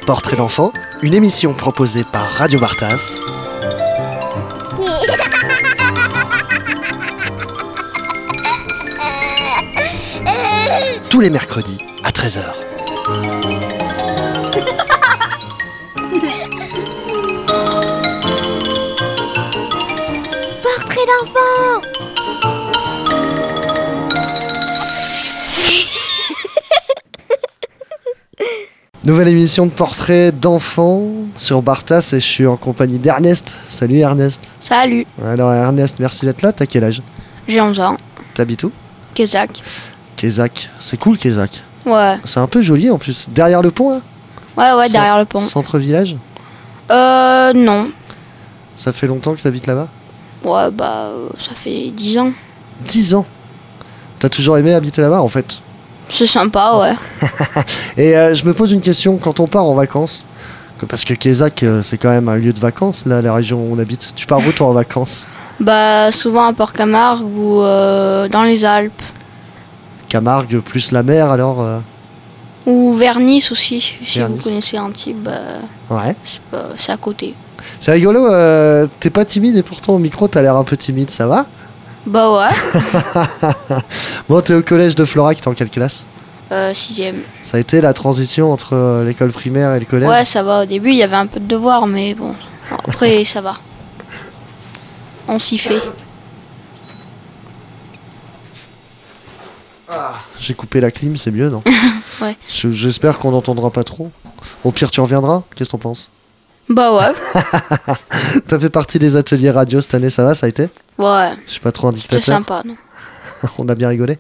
Portrait d'enfant, une émission proposée par Radio Bartas. Tous les mercredis à 13h. Portrait d'enfant. Nouvelle émission de Portrait d'enfant sur Bartas et je suis en compagnie d'Ernest. Salut Ernest. Salut. Alors Ernest, merci d'être là. T'as quel âge? J'ai 11 ans. T'habites où? Kézak. Kézak. C'est cool Kézak. Ouais. C'est un peu joli en plus. Derrière le pont là? Ouais, derrière le pont. Centre-village? Non. Ça fait longtemps que t'habites là-bas? Ouais, ça fait 10 ans. 10 ans? T'as toujours aimé habiter là-bas en fait? C'est sympa, ouais. Et je me pose une question, quand on part en vacances, parce que Kézak c'est quand même un lieu de vacances, là, la région où on habite. Tu pars où toi en vacances? Souvent à Port-Camargue ou dans les Alpes. Camargue plus la mer alors Ou vers Nice aussi, si Vers vous Nice. connaissez Antibes, Ouais. c'est à côté. C'est rigolo, t'es pas timide et pourtant au micro t'as l'air un peu timide, ça va? Bah ouais, Bon, t'es au collège de Florac, t'es en quelle classe? 6e. Ça a été la transition entre l'école primaire et le collège? Ouais, ça va, au début il y avait un peu de devoirs, mais bon, après ça va. On s'y fait. J'ai coupé la clim, c'est mieux, non? Ouais. J'espère qu'on n'entendra pas trop. Au pire, tu reviendras? Qu'est-ce que t'en penses? Bah ouais, T'as fait partie des ateliers radio cette année, ça va, ça a été? ouais, Je suis pas trop un c'est dictateur. sympa, non? On a bien rigolé.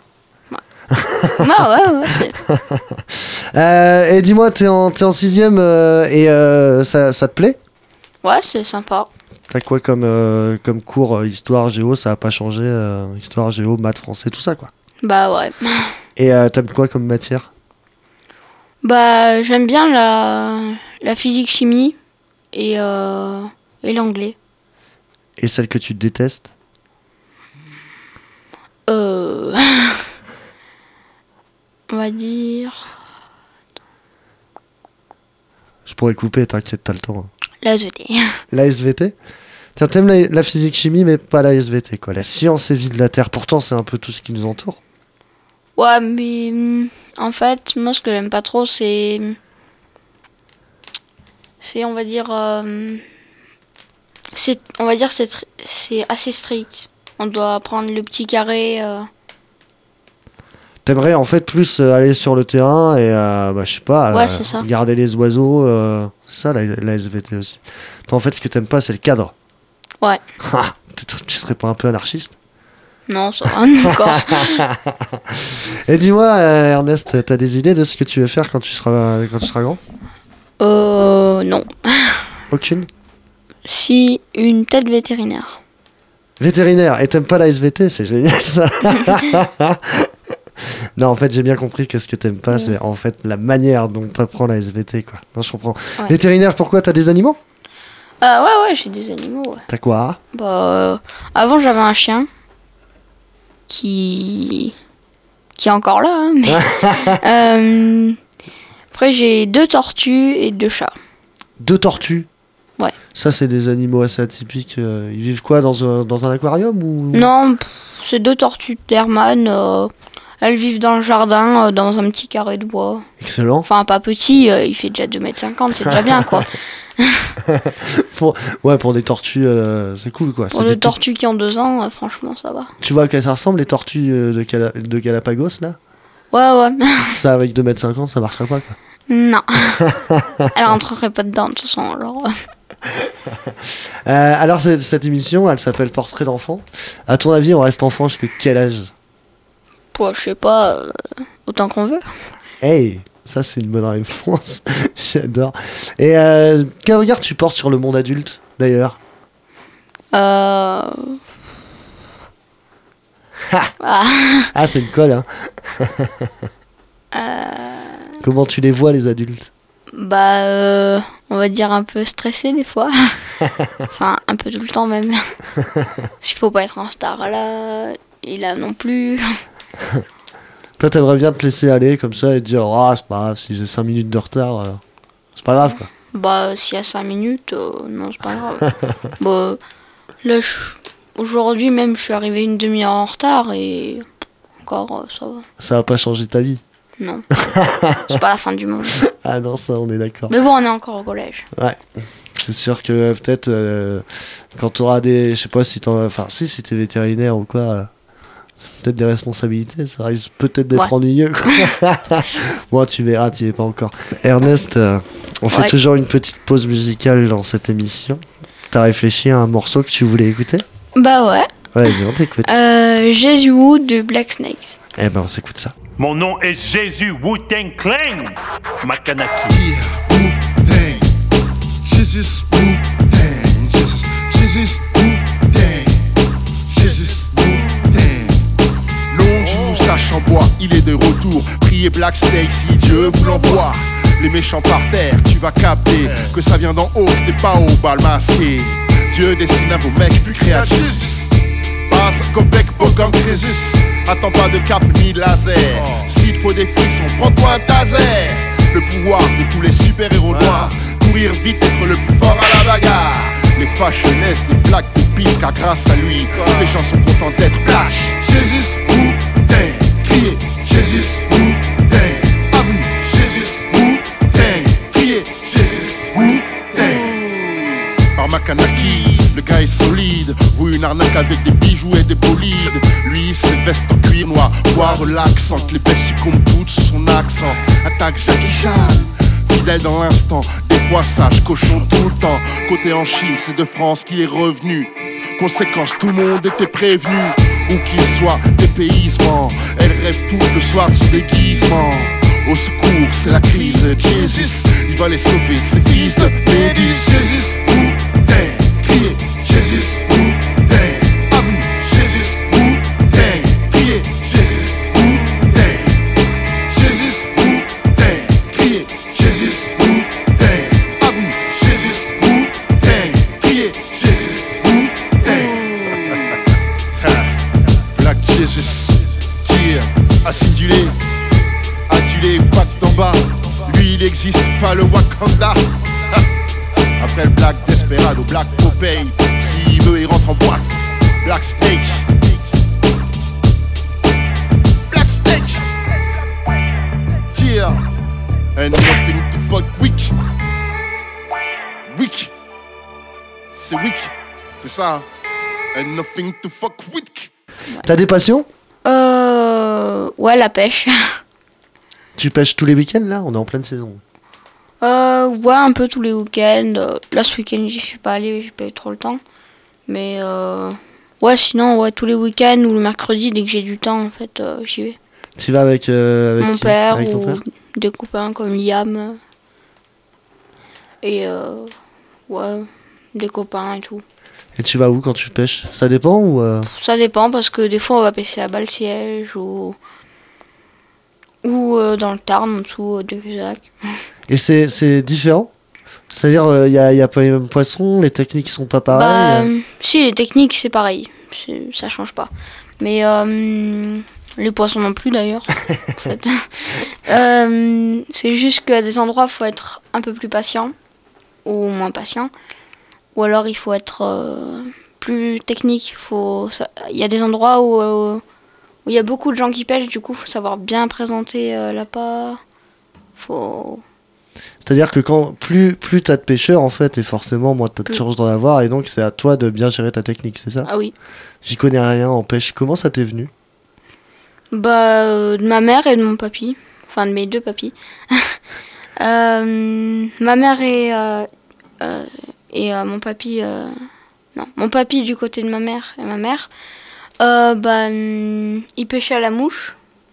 Bah ouais, Et dis-moi, t'es en 6ème et ça te plaît? ouais, c'est sympa. T'as quoi comme cours histoire, géo, ça a pas changé? Histoire, géo, maths, français, tout ça quoi. Bah ouais. Et t'aimes quoi comme matière? Bah j'aime bien la physique-chimie et l'anglais. Et celle que tu détestes? On va dire Je pourrais couper, t'inquiète, t'as le temps. la SVT. La SVT? Tiens, t'aimes la physique-chimie, mais pas la SVT, quoi. La science et vie de la Terre. Pourtant, c'est un peu tout ce qui nous entoure. Ouais, mais en fait, moi ce que j'aime pas trop c'est on va dire c'est assez strict. On doit prendre le petit carré. T'aimerais en fait plus aller sur le terrain et, je sais pas, Ouais, c'est ça. regarder les oiseaux. C'est ça la SVT aussi. Toi, en fait, ce que t'aimes pas, c'est le cadre. Ouais. Tu serais pas un peu anarchiste? Non, ça va encore. Et dis-moi, Ernest, t'as des idées de ce que tu veux faire quand tu seras grand? Non. Aucune? Si, une tête vétérinaire. Vétérinaire. Et t'aimes pas la SVT? C'est génial ça. Non, en fait, j'ai bien compris que ce que t'aimes pas, c'est en fait la manière dont t'apprends la SVT, quoi. Non, je comprends. Ouais. Vétérinaire, pourquoi? T'as des animaux? Ouais, j'ai des animaux, ouais. T'as quoi? Avant j'avais un chien qui est encore là, hein, mais après j'ai 2 tortues et 2 chats. 2 tortues? Ouais. Ça, c'est des animaux assez atypiques. Ils vivent quoi, dans un aquarium ou... Non, c'est 2 tortues d'Hermann. Elles vivent dans le jardin, dans un petit carré de bois. Excellent. Enfin, pas petit, il fait déjà 2,50 m, c'est déjà bien, quoi. Pour des tortues, c'est cool, quoi. Pour des tortues qui ont 2 ans, franchement, ça va. Tu vois à quoi ça ressemble, les tortues de Galapagos, là? Ouais. Ça, avec 2,50 m, ça marcherait pas, quoi. Non. Elle rentrerait pas dedans, de toute façon, alors... Alors, cette émission, elle s'appelle Portrait d'enfant. À ton avis, on reste enfant jusqu'à quel âge? Je sais pas, autant qu'on veut. Hey, ça c'est une bonne réponse. J'adore. Et quel regard tu portes sur le monde adulte, d'ailleurs? Ah, c'est une colle, hein. Comment tu les vois, les adultes? on va dire un peu stressé des fois. Enfin, un peu tout le temps même. Il faut pas être en star là, et là non plus. Toi, t'aimerais bien te laisser aller comme ça et te dire, ah, c'est pas grave, si j'ai 5 minutes de retard, C'est pas grave, quoi. Bah, s'il y a 5 minutes, non, c'est pas grave. Bah, là, aujourd'hui même, je suis arrivé une demi-heure en retard et encore, ça va. Ça va pas changer ta vie. Non. C'est pas la fin du monde. Ah non, ça, on est d'accord. Mais bon, on est encore au collège. Ouais. C'est sûr que peut-être quand tu auras des. Je sais pas si t'en. Enfin, si t'es vétérinaire ou quoi. C'est peut-être des responsabilités. Ça risque peut-être d'être ennuyeux. Bon, tu verras, tu y es pas encore. Ernest, on fait toujours une petite pause musicale dans cette émission. T'as réfléchi à un morceau que tu voulais écouter? Bah ouais. Vas-y, on t'écoute. Jésus Wu de Black Snakes. Eh ben, on s'écoute ça. Mon nom est Jésus Wu-Tang Clan, Makanaki. Yeah, Wu-Tang. Jesus Wu-Tang. Jesus Wu-Tang. Jesus Wu-Tang. Long d'une moustache en bois, il est de retour. Priez Black Snake si Dieu vous l'envoie. Les méchants par terre, tu vas capter que ça vient d'en haut, que t'es pas au bal masqué. Dieu dessine à vos mecs plus créatifs. Passe comme bec beau comme Crésus. Attends pas de cap ni de laser. S'il te faut des frissons, prends-toi un taser. Le pouvoir de tous les super-héros noirs. Courir vite, être le plus fort à la bagarre. Les fâches naissent des flaques de pisse car grâce à lui, les gens sont contents d'être black. Jésus Wu-Tang, criez Jésus Wu-Tang. À vous, Jésus Wu-Tang, criez Jésus Wu-Tang. Par Makanaki, le gars est solide. Vous une arnaque avec des bijoux et des bolides. Lui ses vestes en cuir noir, voix relaxante. Les belles succombent toutes sous son accent. Attaque Jackie Chan, fidèle dans l'instant. Des fois sage, cochon tout le temps. Côté en Chine, c'est de France qu'il est revenu. Conséquence, tout le monde était prévenu. Où qu'il soit, dépaysement. Elle rêve tout le soir de son déguisement. Au secours, c'est la crise. Jésus, il va les sauver, ses fils de Médis. Jésus, Wu-Tang, criez Jésus, Wu-Tang. À vous, Jésus, Wu-Tang, criez Jésus, Wu-Tang. Jésus, Wu-Tang, criez Jésus, Wu-Tang. À vous, Jésus, Wu-Tang, criez Jésus, Wu-Tang. Black Jesus, tire, acidulé. Adulé, pack d'en bas. Lui il existe pas le Wakanda. Après le Black Desperado, Black Popeye. S'il veut il rentre en boîte. Black Snake. Black Snake. Tear. And nothing to fuck weak. Weak. C'est weak. C'est ça. And nothing to fuck weak. T'as des passions? Ouais, la pêche. Tu pêches tous les week-ends là? On est en pleine saison. Ouais, un peu tous les week-ends. Là, ce week-end, j'y suis pas allé, j'ai pas eu trop le temps. Mais ouais, sinon, ouais, tous les week-ends ou le mercredi, dès que j'ai du temps, en fait, j'y vais. Tu vas avec mon qui? père Avec ton ou père? des copains comme Liam. Et ouais, des copains et tout. Et tu vas où quand tu pêches? Ça dépend ou Ça dépend parce que des fois, on va pêcher à Balle-Siège ou dans le Tarn, en dessous de Cusac. Et c'est différent? C'est-à-dire, il y a pas les mêmes poissons, les techniques sont pas pareilles? Si, les techniques, c'est pareil. Ça change pas. Mais les poissons non plus, d'ailleurs. En fait. C'est juste qu'à des endroits, il faut être un peu plus patient ou moins patient. Ou alors, il faut être plus technique. Il y a des endroits où il y a beaucoup de gens qui pêchent, du coup, il faut savoir bien présenter l'appât. C'est-à-dire que plus t'as de pêcheurs, en fait, et forcément, moins t'as de chance d'en avoir, et donc c'est à toi de bien gérer ta technique, c'est ça? Ah oui. J'y connais rien en pêche. Comment ça t'est venu? De ma mère et de mon papy. Enfin, de mes deux papys. Ma mère et mon papy... non, mon papy du côté de ma mère et ma mère... il pêchait à la mouche.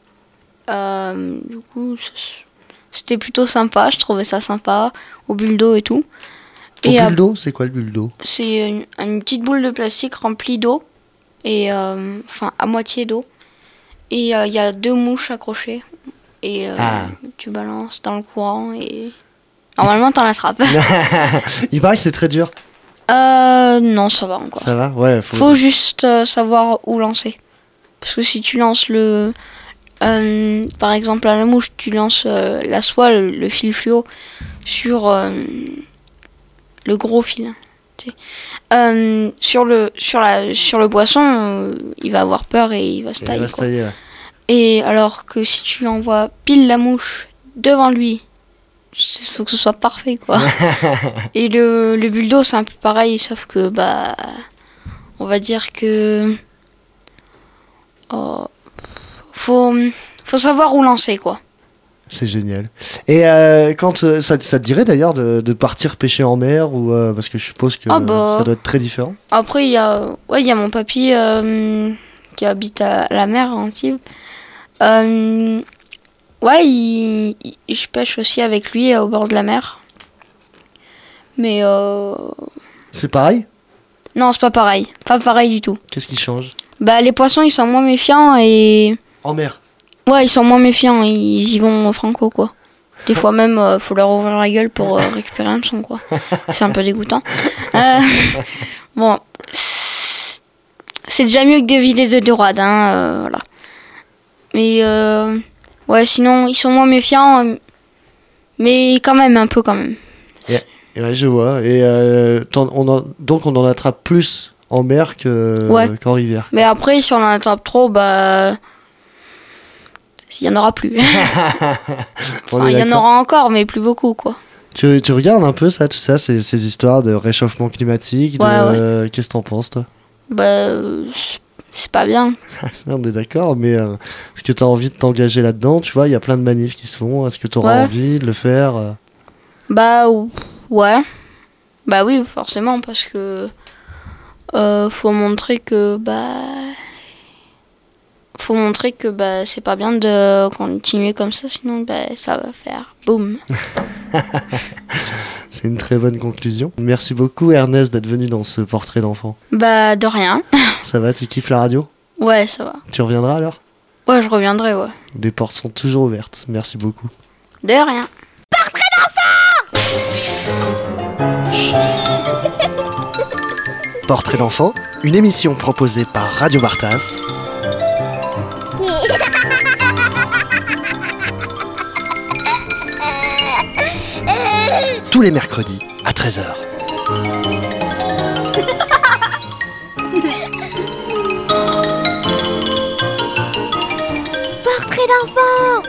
Du coup, c'était plutôt sympa. Je trouvais ça sympa. Au bulle d'eau et tout. Au bulle d'eau? C'est quoi le bulle d'eau? C'est une petite boule de plastique remplie d'eau. Et enfin, à moitié d'eau. Et il y a 2 mouches accrochées. Et tu balances dans le courant et normalement t'en attrapes. Il paraît que c'est très dur. Non, ça va encore. Ça va? Ouais. Faut juste savoir où lancer. Parce que si tu lances Par exemple, à la mouche, tu lances la soie, le fil fluo, sur le gros fil. Tu sais. Sur le poisson, il va avoir peur et il va se tailler. Quoi. Ouais. Et alors que si tu envoies pile la mouche devant lui, il faut que ce soit parfait, quoi. Et le bulldog, c'est un peu pareil, sauf que, on va dire que... faut savoir où lancer, quoi. C'est génial. Et quand ça te dirait d'ailleurs de partir pêcher en mer ou parce que je suppose que ça doit être très différent. Après il y a mon papy qui habite à la mer à Antibes. Je pêche aussi avec lui au bord de la mer. Mais c'est pareil ? Non, c'est pas pareil. Pas pareil du tout. Qu'est-ce qui change ? Les poissons, ils sont moins méfiants et... En mer ? Ouais, ils sont moins méfiants. Ils y vont franco, quoi. Des fois même, faut leur ouvrir la gueule pour récupérer un son, quoi. C'est un peu dégoûtant. Bon, c'est déjà mieux que de vider de dorade, hein, voilà. Mais, sinon, ils sont moins méfiants, mais quand même, un peu quand même. Ouais, je vois. Et donc on en attrape plus en mer qu'en rivière. Mais après, si on en attrape trop, il y en aura plus. Il y en aura encore, mais plus beaucoup, quoi. Tu regardes un peu tout ça, ces histoires de réchauffement climatique. Ouais. Qu'est-ce que t'en penses, toi ? C'est pas bien. On est d'accord, mais est-ce que t'as envie de t'engager là-dedans ? Tu vois, il y a plein de manifs qui se font. Est-ce que t'auras envie de le faire ? Ouais. Oui, forcément, parce que faut montrer que c'est pas bien de continuer comme ça, sinon ça va faire boum. C'est une très bonne conclusion. Merci beaucoup Ernest d'être venu dans ce portrait d'enfant. De rien. Ça va, tu kiffes la radio ? Ouais, ça va. Tu reviendras alors ? Ouais, je reviendrai, ouais. Les portes sont toujours ouvertes. Merci beaucoup. De rien. Portrait d'enfant. Portrait d'enfant, une émission proposée par Radio Vartas. Tous les mercredis à 13h. Portrait d'enfant.